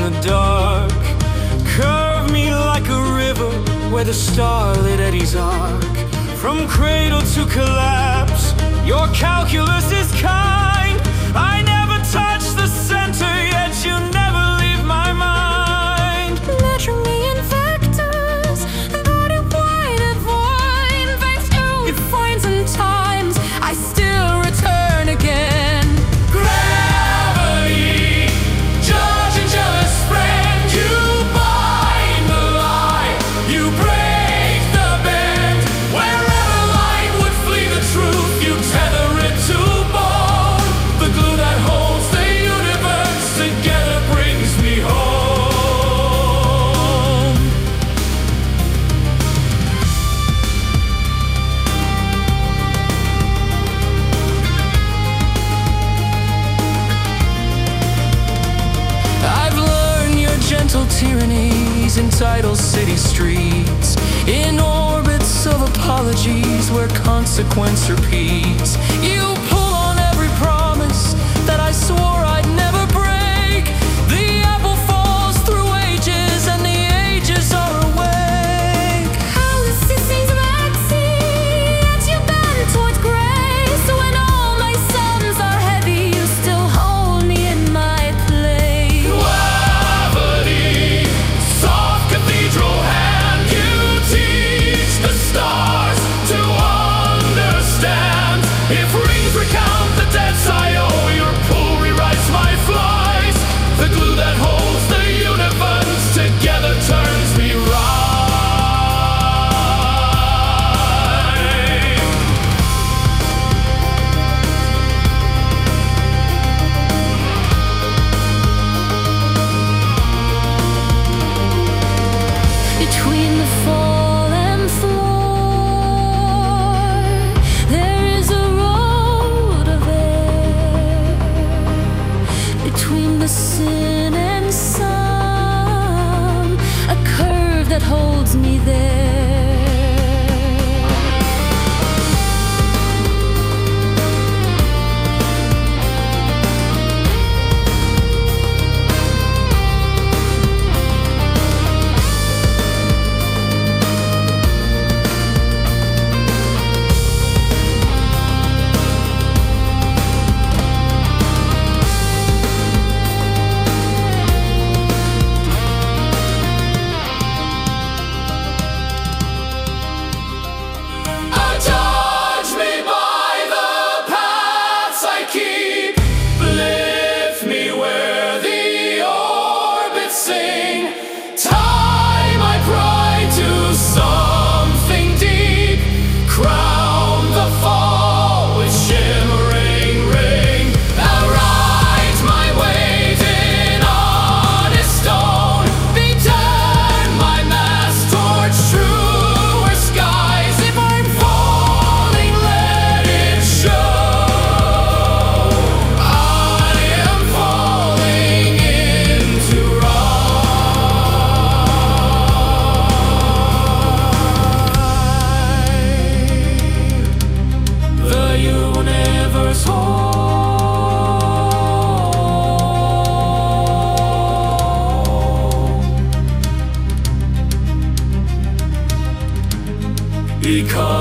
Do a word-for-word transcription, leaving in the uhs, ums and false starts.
the dark. Curve me like a river where the starlit eddies arc. From cradle to collapse, your calculus is kind. I never touch the center, yet you never leave my mind. Measure me in vectors, but it wide and wide. Thanks to it finds and times, I still return again. Gravity, judge and jealous friend, you bind the lie, you break the bend. Wherever light would flee the truth, you tether it to bone. The glue that holds the universe together brings me home. I've learned your gentle tyrannies in tidal city streets, in orbits of apologies where consequence repeats. You pull on every promise that I swore I'd never break. The apple falls through ages and the ages are awake. Alice, it seems maxi that you bend towards grace. When all my sums are heavy, you still hold me in my place. Gravity, soft cathedral hand, you teach the stars to understand. If rings recount the debts I owe, your pull rewrites my flight. The glue that holds the universe together turns me right. Between the fall and floor, there is a road of air. Between the sin and sun, a curve that holds me there. Judge me by the paths I keep. Lift me where the orbits sing. Tie my pride to something deep. Crown the fall with shimmering ring. I'll write my weight in honest stone. Be turn my mass towards truer skies. If I'm falling, let it show. I am falling into rhyme. The universe home. Because